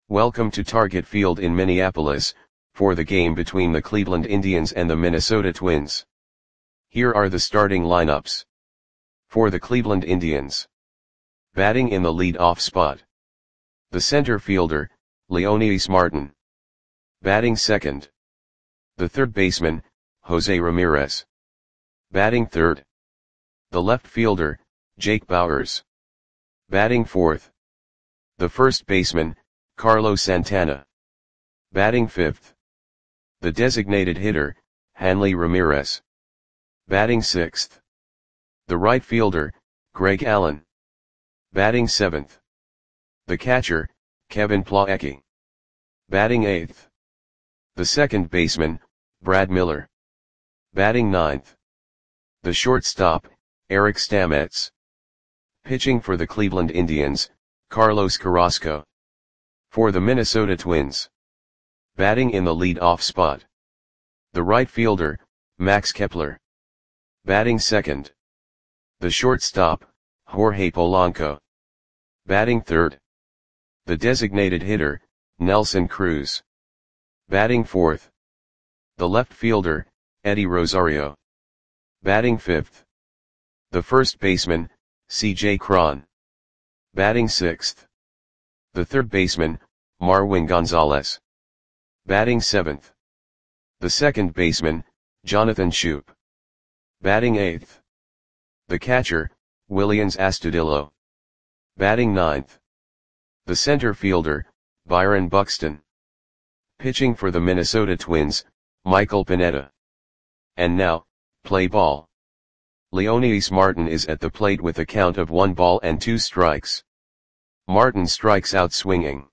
Welcome to Target Field in Minneapolis, for the game between the Cleveland Indians and the Minnesota Twins. Here are the starting lineups. For the Cleveland Indians. Batting in the lead-off spot. The center fielder, Leonys Martin. Batting second. The third baseman, Jose Ramirez. Batting third. The left fielder, Jake Bauers. Batting fourth. The first baseman, Carlos Santana. Batting fifth. The designated hitter, Hanley Ramirez. Batting sixth. The right fielder, Greg Allen. Batting seventh. The catcher, Kevin Plawecki. Batting eighth. The second baseman, Brad Miller. Batting ninth. The shortstop, Eric Stamets. Pitching for the Cleveland Indians, Carlos Carrasco. For the Minnesota Twins. Batting in the lead-off spot. The right fielder, Max Kepler. Batting second. The shortstop, Jorge Polanco. Batting third. The designated hitter, Nelson Cruz. Batting fourth. The left fielder, Eddie Rosario. Batting fifth. The first baseman, C.J. Cron. Batting sixth. The third baseman, Marwin Gonzalez. Batting seventh. The second baseman, Jonathan Schoop. Batting eighth. The catcher, Willians Astudillo. Batting ninth. The center fielder, Byron Buxton. Pitching for the Minnesota Twins, Michael Pineda. And now, play ball. Leonys Martin is at the plate with a count of 1-2 strikes. Martin strikes out swinging.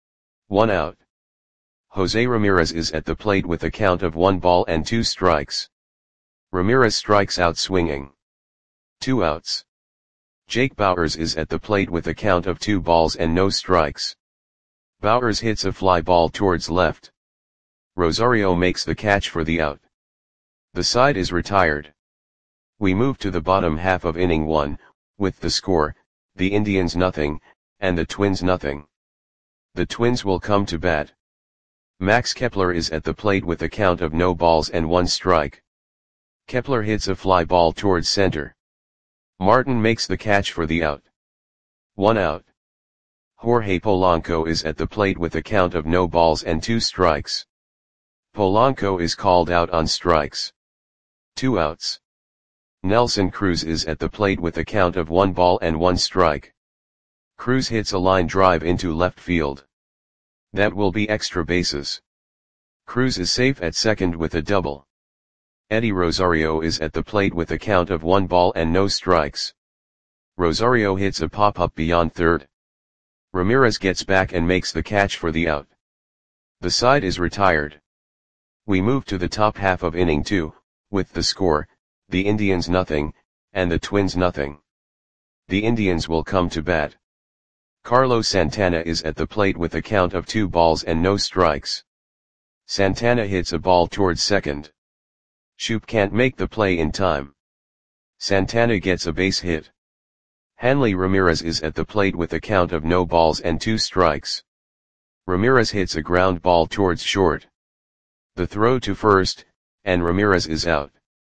1 out. Jose Ramirez is at the plate with a count of 1-2 strikes. Ramirez strikes out swinging. 2 outs. Jake Bauers is at the plate with a count of 2 balls and no strikes. Bauers hits a fly ball towards left. Rosario makes the catch for the out. The side is retired. We move to the bottom half of inning 1, with the score, the Indians nothing, and the Twins nothing. The Twins will come to bat. Max Kepler is at the plate with a count of no balls and 1 strike. Kepler hits a fly ball towards center. Martin makes the catch for the out. 1 out. Jorge Polanco is at the plate with a count of no balls and 2 strikes. Polanco is called out on strikes. 2 outs. Nelson Cruz is at the plate with a count of 1 ball and 1 strike. Cruz hits a line drive into left field. That will be extra bases. Cruz is safe at second with a double. Eddie Rosario is at the plate with a count of 1 ball and no strikes. Rosario hits a pop-up beyond third. Ramirez gets back and makes the catch for the out. The side is retired. We move to the top half of inning 2, with the score, the Indians nothing, and the Twins nothing. The Indians will come to bat. Carlos Santana is at the plate with a count of 2 balls and no strikes. Santana hits a ball towards second. Schoop can't make the play in time. Santana gets a base hit. Hanley Ramirez is at the plate with a count of no balls and 2 strikes. Ramirez hits a ground ball towards short. The throw to first, and Ramirez is out.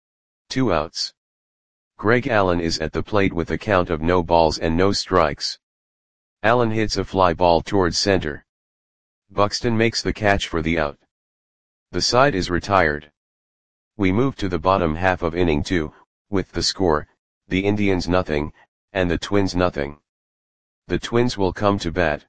2 outs. Greg Allen is at the plate with a count of no balls and no strikes. Allen hits a fly ball towards center. Buxton makes the catch for the out. The side is retired. We move to the bottom half of inning 2, with the score, the Indians nothing, and the Twins nothing. The Twins will come to bat.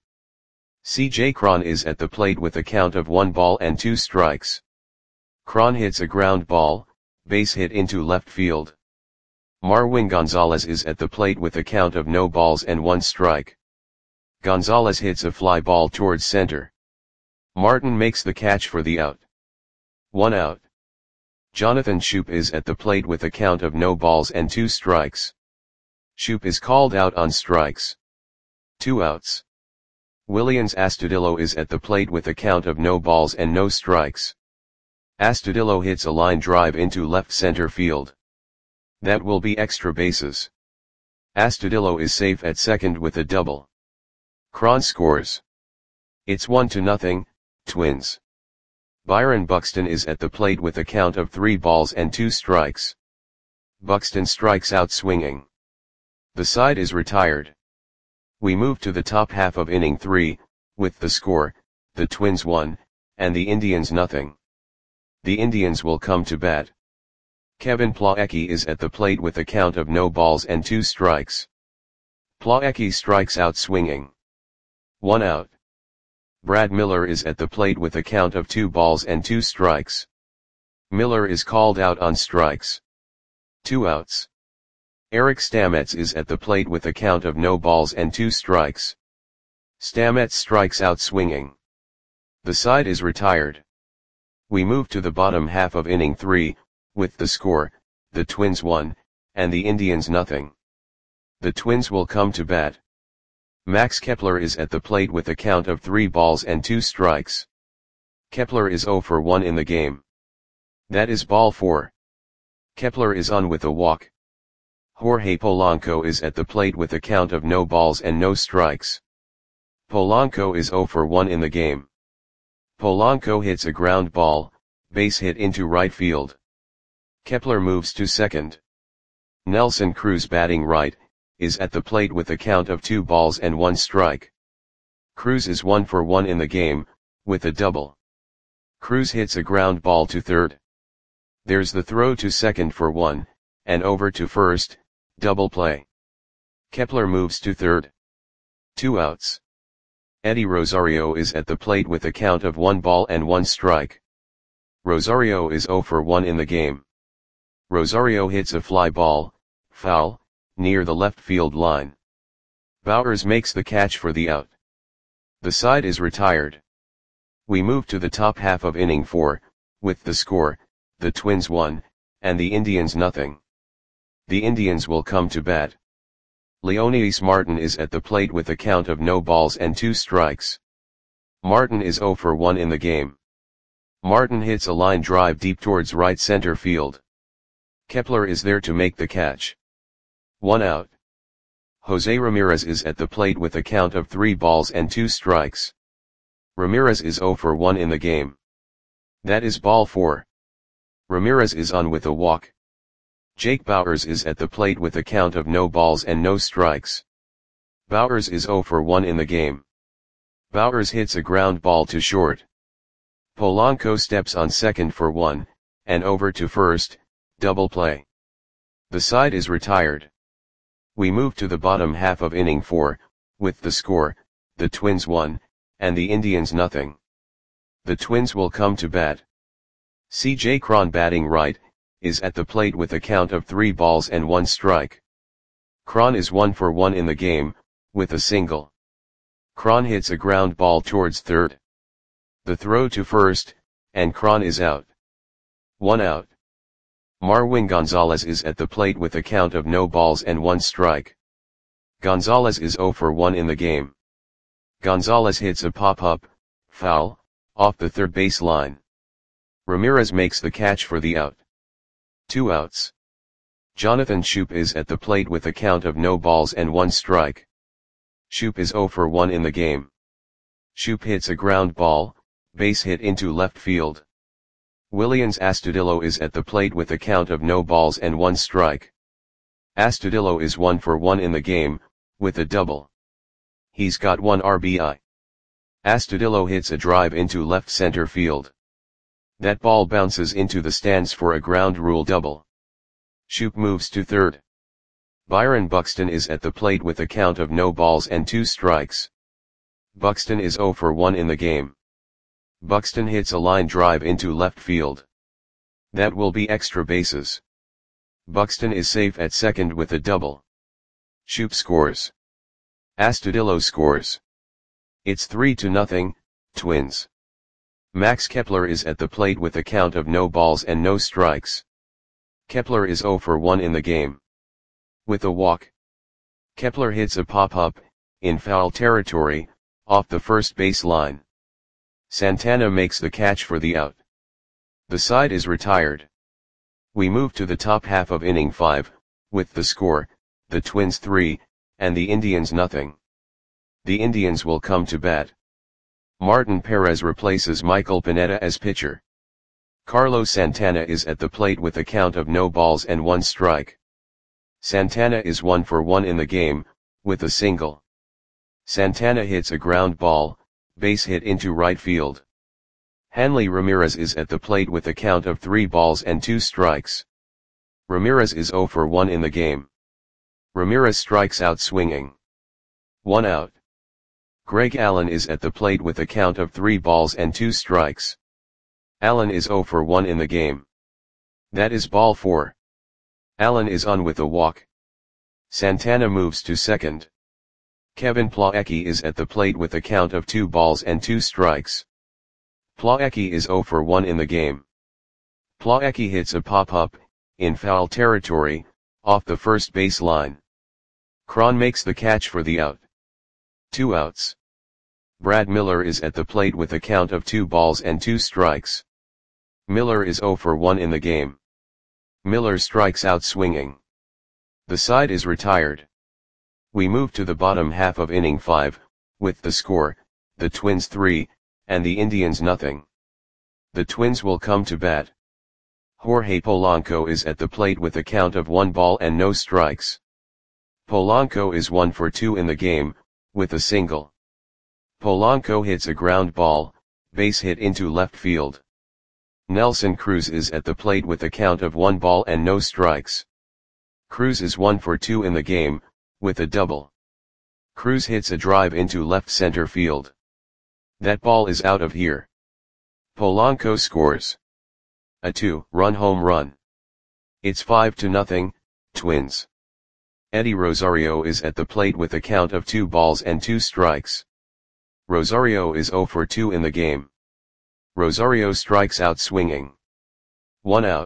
C.J. Cron is at the plate with a count of 1 ball and 2 strikes. Cron hits a ground ball, base hit into left field. Marwin Gonzalez is at the plate with a count of no balls and 1 strike. Gonzalez hits a fly ball towards center. Martin makes the catch for the out. 1 out. Jonathan Schoop is at the plate with a count of no balls and 2 strikes. Schoop is called out on strikes. 2 outs. Willians Astudillo is at the plate with a count of no balls and no strikes. Astudillo hits a line drive into left center field. That will be extra bases. Astudillo is safe at second with a double. Cron scores. It's 1-0, Twins. Byron Buxton is at the plate with a count of 3 balls and 2 strikes. Buxton strikes out swinging. The side is retired. We move to the top half of inning 3, with the score, the Twins 1, and the Indians nothing. The Indians will come to bat. Kevin Plawecki is at the plate with a count of no balls and 2 strikes. Plawecki strikes out swinging. 1 out. Brad Miller is at the plate with a count of 2 balls and 2 strikes. Miller is called out on strikes. 2 outs. Eric Stamets is at the plate with a count of no balls and 2 strikes. Stamets strikes out swinging. The side is retired. We move to the bottom half of inning 3, with the score, the Twins 1, and the Indians nothing. The Twins will come to bat. Max Kepler is at the plate with a count of 3 balls and 2 strikes. Kepler is 0 for 1 in the game. That is ball 4. Kepler is on with a walk. Jorge Polanco is at the plate with a count of no balls and no strikes. Polanco is 0 for 1 in the game. Polanco hits a ground ball, base hit into right field. Kepler moves to second. Nelson Cruz, batting right, is at the plate with a count of 2 balls and 1 strike. Cruz is 1 for 1 in the game, with a double. Cruz hits a ground ball to third. There's the throw to second for 1, and over to first, double play. Kepler moves to third. 2 outs. Eddie Rosario is at the plate with a count of 1 ball and 1 strike. Rosario is 0 for 1 in the game. Rosario hits a fly ball, foul, near the left field line. Bowers makes the catch for the out. The side is retired. We move to the top half of inning 4, with the score, the Twins 1, and the Indians nothing. The Indians will come to bat. Leonidas Martin is at the plate with a count of no balls and 2 strikes. Martin is 0 for 1 in the game. Martin hits a line drive deep towards right center field. Kepler is there to make the catch. 1 out. Jose Ramirez is at the plate with a count of 3 balls and 2 strikes. Ramirez is 0 for 1 in the game. That is ball 4. Ramirez is on with a walk. Jake Bauers is at the plate with a count of no balls and no strikes. Bauers is 0 for 1 in the game. Bauers hits a ground ball to short. Polanco steps on second for 1, and over to first, double play. The side is retired. We move to the bottom half of inning 4, with the score, the Twins 1, and the Indians nothing. The Twins will come to bat. C.J. Cron, batting right, is at the plate with a count of 3 balls and 1 strike. Cron is 1 for 1 in the game, with a single. Cron hits a ground ball towards third. The throw to first, and Cron is out. 1 out. Marwin Gonzalez is at the plate with a count of no balls and 1 strike. Gonzalez is 0 for 1 in the game. Gonzalez hits a pop-up, foul, off the third base line. Ramirez makes the catch for the out. 2 outs. Jonathan Schoop is at the plate with a count of no balls and 1 strike. Schoop is 0 for 1 in the game. Schoop hits a ground ball, base hit into left field. Willians Astudillo is at the plate with a count of no balls and 1 strike. Astudillo is 1 for 1 in the game, with a double. He's got 1 RBI. Astudillo hits a drive into left center field. That ball bounces into the stands for a ground rule double. Schoop moves to third. Byron Buxton is at the plate with a count of no balls and 2 strikes. Buxton is 0 for 1 in the game. Buxton hits a line drive into left field. That will be extra bases. Buxton is safe at second with a double. Schoop scores. Astudillo scores. It's 3-0, Twins. Max Kepler is at the plate with a count of no balls and no strikes. Kepler is 0 for 1 in the game. With a walk. Kepler hits a pop-up, in foul territory, off the first base line. Santana makes the catch for the out. The side is retired. We move to the top half of inning 5, with the score, the Twins 3, and the Indians nothing. The Indians will come to bat. Martin Perez replaces Michael Pineda as pitcher. Carlos Santana is at the plate with a count of no balls and one strike. Santana is 1 for 1 in the game, with a single. Santana hits a ground ball, base hit into right field. Hanley Ramirez is at the plate with a count of 3 balls and 2 strikes. Ramirez is 0 for 1 in the game. Ramirez strikes out swinging. 1 out. Greg Allen is at the plate with a count of 3 balls and 2 strikes. Allen is 0 for 1 in the game. That is ball 4. Allen is on with a walk. Santana moves to second. Kevin Plawecki is at the plate with a count of 2 balls and 2 strikes. Plawecki is 0 for 1 in the game. Plawecki hits a pop-up, in foul territory, off the first base line. Cron makes the catch for the out. 2 outs. Brad Miller is at the plate with a count of 2 balls and 2 strikes. Miller is 0 for 1 in the game. Miller strikes out swinging. The side is retired. We move to the bottom half of inning 5, with the score, the Twins 3, and the Indians nothing. The Twins will come to bat. Jorge Polanco is at the plate with a count of 1 ball and no strikes. Polanco is 1 for 2 in the game, with a single. Polanco hits a ground ball, base hit into left field. Nelson Cruz is at the plate with a count of 1 ball and no strikes. Cruz is 1 for 2 in the game, with a double. Cruz hits a drive into left center field. That ball is out of here. Polanco scores a 2-run home run. It's 5-0, Twins. Eddie Rosario is at the plate with a count of 2 balls and 2 strikes. Rosario is 0 for 2 in the game. Rosario strikes out swinging. 1 out.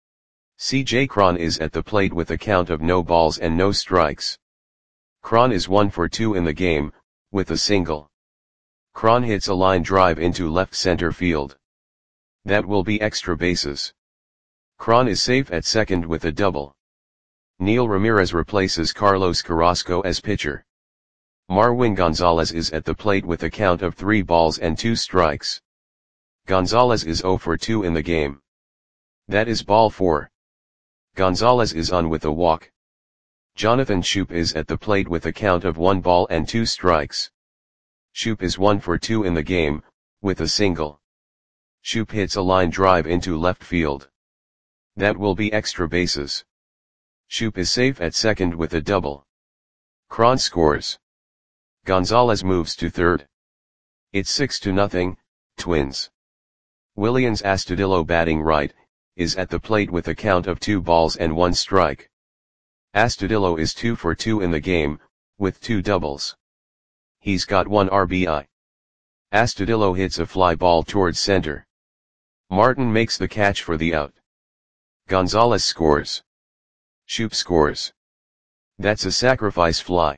C.J. Cron is at the plate with a count of no balls and no strikes. Cron is 1 for 2 in the game, with a single. Cron hits a line drive into left center field. That will be extra bases. Cron is safe at second with a double. Neil Ramirez replaces Carlos Carrasco as pitcher. Marwin Gonzalez is at the plate with a count of 3 balls and 2 strikes. Gonzalez is 0 for 2 in the game. That is ball 4. Gonzalez is on with a walk. Jonathan Schoop is at the plate with a count of 1 ball and 2 strikes. Schoop is 1 for 2 in the game, with a single. Schoop hits a line drive into left field. That will be extra bases. Schoop is safe at second with a double. Cron scores. Gonzalez moves to third. It's 6-0, Twins. Willians Astudillo batting right, is at the plate with a count of 2 balls and 1 strike. Astudillo is 2 for 2 in the game, with 2 doubles. He's got 1 RBI. Astudillo hits a fly ball towards center. Martin makes the catch for the out. Gonzalez scores. Schoop scores. That's a sacrifice fly.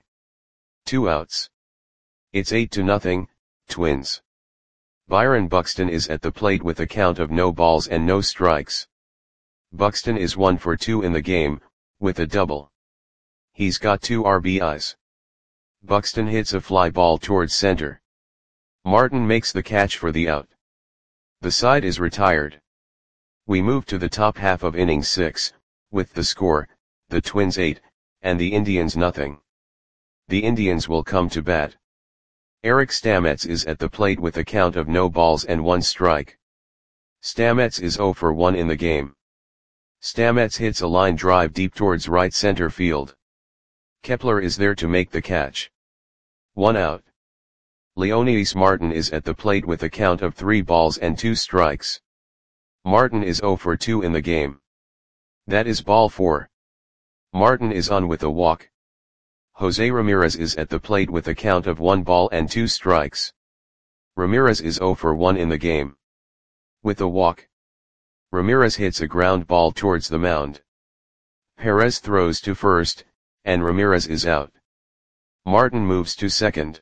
2 outs. It's 8-0, Twins. Byron Buxton is at the plate with a count of no balls and no strikes. Buxton is 1 for 2 in the game, with a double. He's got 2 RBIs. Buxton hits a fly ball towards center. Martin makes the catch for the out. The side is retired. We move to the top half of inning 6, with the score, the Twins 8, and the Indians nothing. The Indians will come to bat. Eric Stamets is at the plate with a count of no balls and 1 strike. Stamets is 0 for 1 in the game. Stamets hits a line drive deep towards right center field. Kepler is there to make the catch. 1 out. Leonidas Martin is at the plate with a count of 3 balls and 2 strikes. Martin is 0 for 2 in the game. That is ball 4. Martin is on with a walk. Jose Ramirez is at the plate with a count of 1 ball and 2 strikes. Ramirez is 0 for 1 in the game. With a walk. Ramirez hits a ground ball towards the mound. Perez throws to first, and Ramirez is out. Martin moves to second.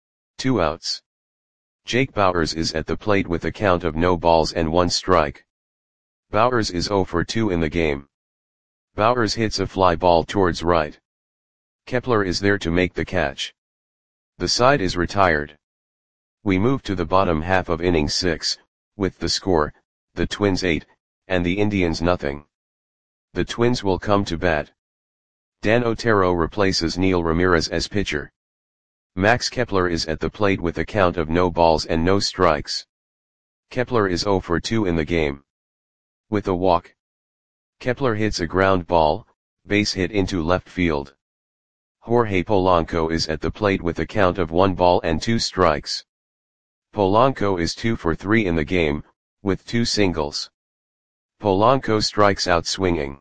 2 outs. Jake Bauers is at the plate with a count of no balls and 1 strike. Bauers is 0 for 2 in the game. Bauers hits a fly ball towards right. Kepler is there to make the catch. The side is retired. We move to the bottom half of inning 6, with the score, the Twins 8, and the Indians nothing. The Twins will come to bat. Dan Otero replaces Neil Ramirez as pitcher. Max Kepler is at the plate with a count of no balls and no strikes. Kepler is 0 for 2 in the game. With a walk. Kepler hits a ground ball, base hit into left field. Jorge Polanco is at the plate with a count of 1 ball and 2 strikes. Polanco is 2 for 3 in the game, with 2 singles. Polanco strikes out swinging.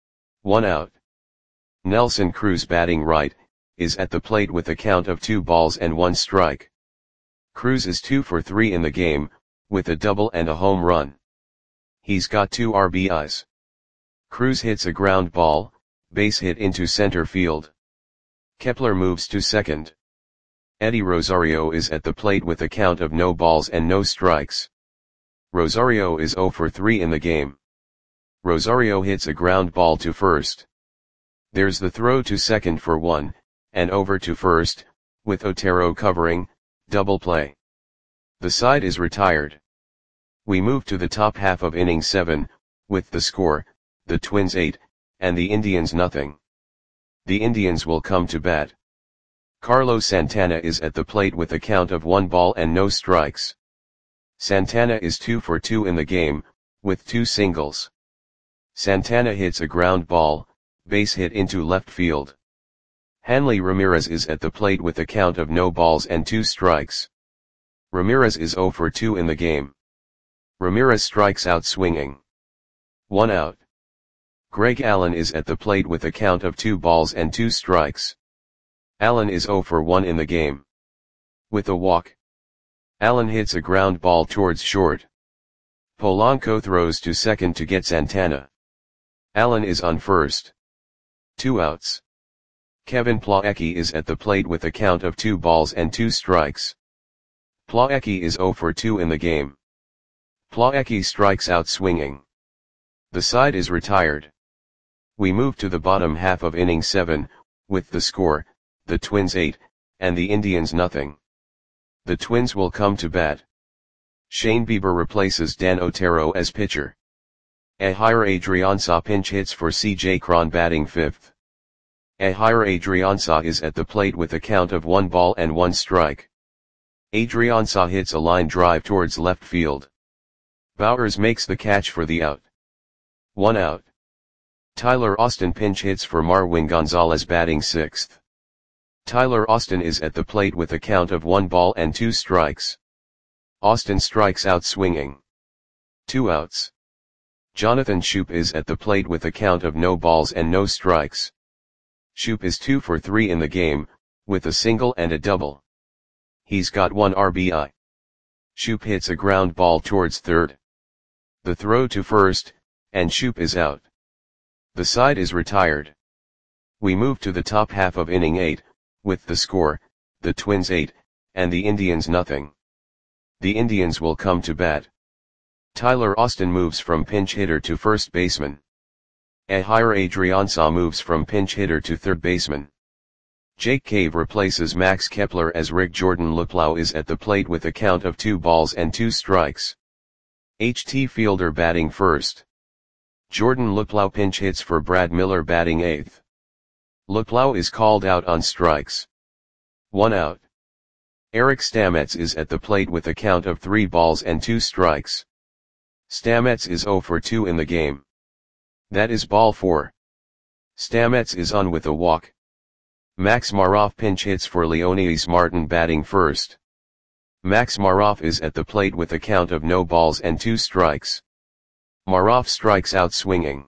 1 out. Nelson Cruz, batting right, is at the plate with a count of 2 balls and 1 strike. Cruz is 2 for 3 in the game, with a double and a home run. He's got 2 RBIs. Cruz hits a ground ball, base hit into center field. Kepler moves to second. Eddie Rosario is at the plate with a count of no balls and no strikes. Rosario is 0 for 3 in the game. Rosario hits a ground ball to first. There's the throw to second for 1, and over to first, with Otero covering, double play. The side is retired. We move to the top half of inning 7, with the score, the Twins 8, and the Indians nothing. The Indians will come to bat. Carlos Santana is at the plate with a count of 1 ball and no strikes. Santana is 2 for 2 in the game, with 2 singles. Santana hits a ground ball, base hit into left field. Hanley Ramirez is at the plate with a count of no balls and 2 strikes. Ramirez is 0 for 2 in the game. Ramirez strikes out swinging. 1 out. Greg Allen is at the plate with a count of 2 balls and 2 strikes. Allen is 0 for 1 in the game. With a walk. Allen hits a ground ball towards short. Polanco throws to second to get Santana. Allen is on first. 2 outs. Kevin Plawecki is at the plate with a count of 2 balls and 2 strikes. Plawecki is 0 for 2 in the game. Plawecki strikes out swinging. The side is retired. We move to the bottom half of inning 7, with the score, the Twins 8, and the Indians nothing. The Twins will come to bat. Shane Bieber replaces Dan Otero as pitcher. Ehire Adrianza pinch hits for CJ Cron, batting 5th. Ehire Adrianza is at the plate with a count of 1 ball and 1 strike. Adrianza hits a line drive towards left field. Bowers makes the catch for the out. 1 out. Tyler Austin pinch hits for Marwin Gonzalez, batting 6th. Tyler Austin is at the plate with a count of 1 ball and 2 strikes. Austin strikes out swinging. 2 outs. Jonathan Schoop is at the plate with a count of no balls and no strikes. Schoop is 2 for 3 in the game, with a single and a double. He's got 1 RBI. Schoop hits a ground ball towards third. The throw to first, and Schoop is out. The side is retired. We move to the top half of inning 8, with the score, the Twins 8, and the Indians nothing. The Indians will come to bat. Tyler Austin moves from pinch hitter to first baseman. Ehire Adrianza moves from pinch hitter to third baseman. Jake Cave replaces Max Kepler as Rick Jordan Luplow is at the plate with a count of 2 balls and 2 strikes. HT Fielder batting first. Jordan Luplow pinch hits for Brad Miller, batting 8th. Luplow is called out on strikes. 1 out. Eric Stamets is at the plate with a count of 3 balls and 2 strikes. Stamets is 0 for 2 in the game. That is ball 4. Stamets is on with a walk. Max Maroff pinch hits for Leonidas Martin, batting first. Max Maroff is at the plate with a count of no balls and 2 strikes. Maroff strikes out swinging.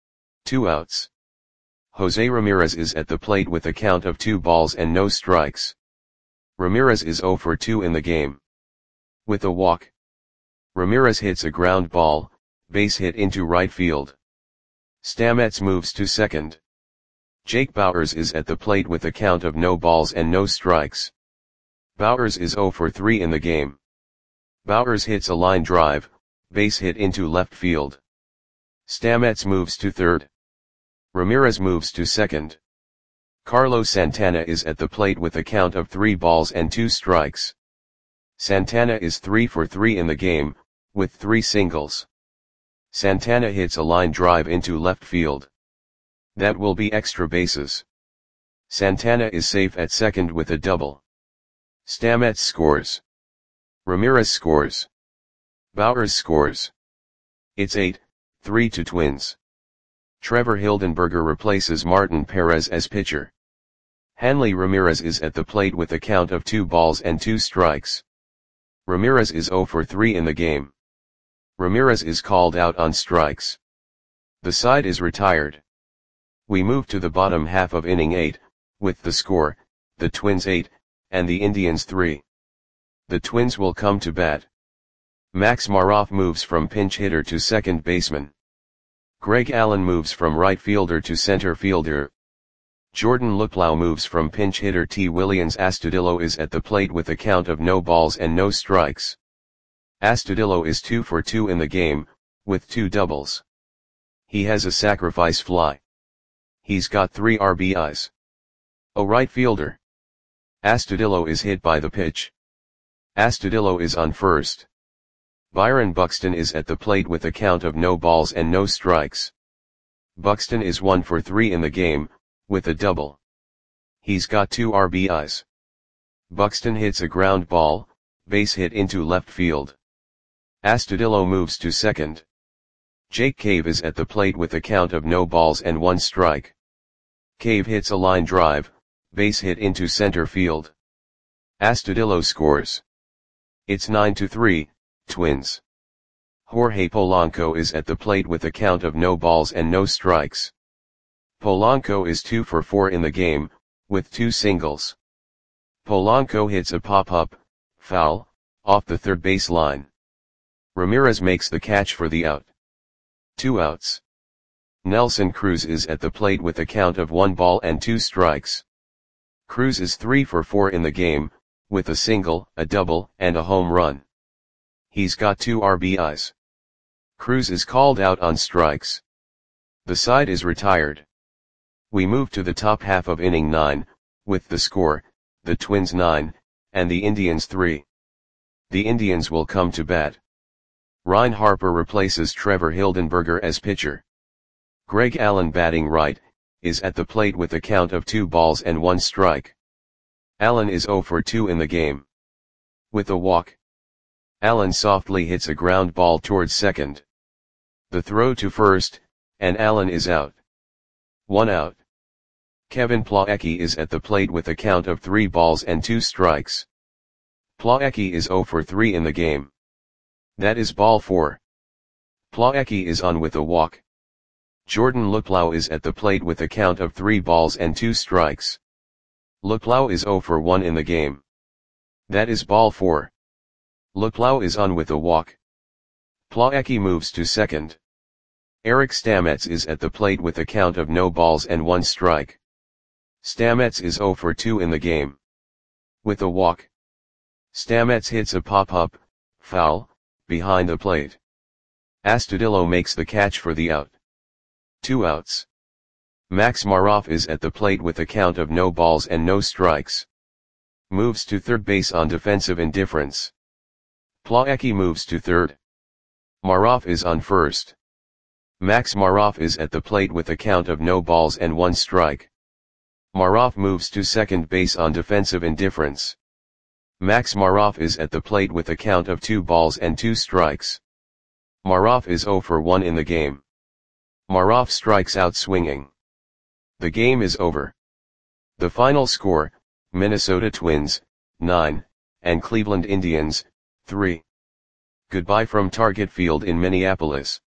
2 outs. Jose Ramirez is at the plate with a count of 2 balls and no strikes. Ramirez is 0 for 2 in the game. With a walk. Ramirez hits a ground ball, base hit into right field. Stamets moves to second. Jake Bowers is at the plate with a count of no balls and no strikes. Bowers is 0 for 3 in the game. Bowers hits a line drive, base hit into left field. Stamets moves to third. Ramirez moves to second. Carlos Santana is at the plate with a count of 3 balls and 2 strikes. Santana is 3 for 3 in the game, with 3 singles. Santana hits a line drive into left field. That will be extra bases. Santana is safe at second with a double. Stamets scores. Ramirez scores. Bowers scores. It's 8-3 to Twins. Trevor Hildenberger replaces Martin Perez as pitcher. Hanley Ramirez is at the plate with a count of 2 balls and 2 strikes. Ramirez is 0 for 3 in the game. Ramirez is called out on strikes. The side is retired. We move to the bottom half of inning 8, with the score, the Twins 8, and the Indians 3. The Twins will come to bat. Max Maroff moves from pinch hitter to second baseman. Greg Allen moves from right fielder to center fielder. Jordan Luplow moves from pinch hitter T. Williams. Astudillo is at the plate with a count of no balls and no strikes. Astudillo is 2 for 2 in the game, with 2 doubles. He has a sacrifice fly. He's got 3 RBIs. A right fielder. Astudillo is hit by the pitch. Astudillo is on first. Byron Buxton is at the plate with a count of no balls and no strikes. Buxton is 1 for 3 in the game, with a double. He's got 2 RBIs. Buxton hits a ground ball, base hit into left field. Astudillo moves to second. Jake Cave is at the plate with a count of no balls and 1 strike. Cave hits a line drive, base hit into center field. Astudillo scores. It's 9-3, Twins. Jorge Polanco is at the plate with a count of no balls and no strikes. Polanco is 2 for 4 in the game, with 2 singles. Polanco hits a pop-up, foul, off the third base line. Ramirez makes the catch for the out. 2 outs. Nelson Cruz is at the plate with a count of 1 ball and 2 strikes. Cruz is 3 for 4 in the game, with a single, a double, and a home run. He's got 2 RBIs. Cruz is called out on strikes. The side is retired. We move to the top half of inning 9, with the score, the Twins 9, and the Indians 3. The Indians will come to bat. Ryan Harper replaces Trevor Hildenberger as pitcher. Greg Allen, batting right, is at the plate with a count of 2 balls and 1 strike. Allen is 0 for 2 in the game. With a walk. Allen softly hits a ground ball towards second. The throw to first, and Allen is out. 1 out. Kevin Plawecki is at the plate with a count of 3 balls and 2 strikes. Plawecki is 0 for 3 in the game. That is ball 4. Plawecki is on with a walk. Jordan Luplow is at the plate with a count of 3 balls and 2 strikes. Luplow is 0 for 1 in the game. That is ball 4. Luplow is on with a walk. Plawecki moves to second. Eric Stamets is at the plate with a count of no balls and 1 strike. Stamets is 0 for 2 in the game. With a walk. Stamets hits a pop-up, foul, behind the plate. Astudillo makes the catch for the out. 2 outs. Max Maroff is at the plate with a count of no balls and no strikes. Moves to third base on defensive indifference. Plawecki moves to third. Maroff is on first. Max Maroff is at the plate with a count of no balls and 1 strike. Maroff moves to second base on defensive indifference. Max Maroff is at the plate with a count of 2 balls and 2 strikes. Maroff is 0 for 1 in the game. Maroff strikes out swinging. The game is over. The final score, Minnesota Twins, 9, and Cleveland Indians, 3. Goodbye from Target Field in Minneapolis.